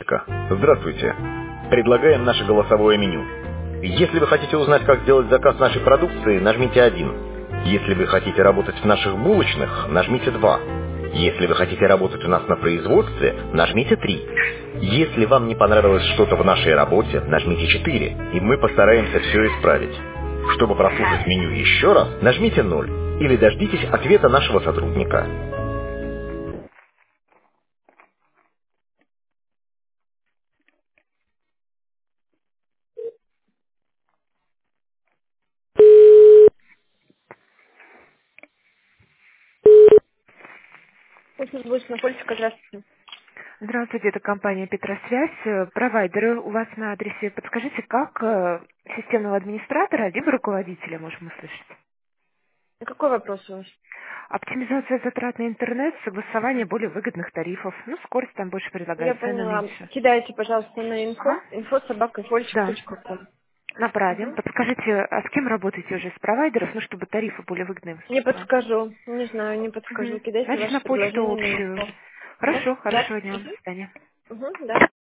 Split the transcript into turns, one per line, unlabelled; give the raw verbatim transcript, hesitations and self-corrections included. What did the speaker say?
Здравствуйте. Предлагаем наше голосовое меню. Если вы хотите узнать, как сделать заказ нашей продукции, нажмите один. Если вы хотите работать в наших булочных, нажмите два. Если вы хотите работать у нас на производстве, нажмите три. Если вам не понравилось что-то в нашей работе, нажмите четыре, и мы постараемся все исправить. Чтобы прослушать меню еще раз, нажмите ноль или дождитесь ответа нашего сотрудника. Службовая политика, здравствуйте.
Здравствуйте, это компания «Петросвязь». Э, Провайдеры у вас на адресе. Подскажите, как э, системного администратора либо руководителя можем услышать?
Какой вопрос у вас?
Оптимизация затрат на интернет, согласование более выгодных тарифов. Ну, скорость там больше
Я
предлагает, цены
поняла.
меньше.
Кидайте, пожалуйста, на инфо,
Ага.
инфо собака
Да,
точка ком.
направим.
Угу.
Подскажите, а с кем работаете уже? С провайдеров, ну, чтобы тарифы более выгодные
Не
выступали?
подскажу, не знаю, не подскажу.
Мгм.
Кидайте
Значит, на
ваше
почту
предложение на
общую.
инфо. Да?
Хорошо,
Да.
хорошего дня. До свидания.
Угу. Угу, да.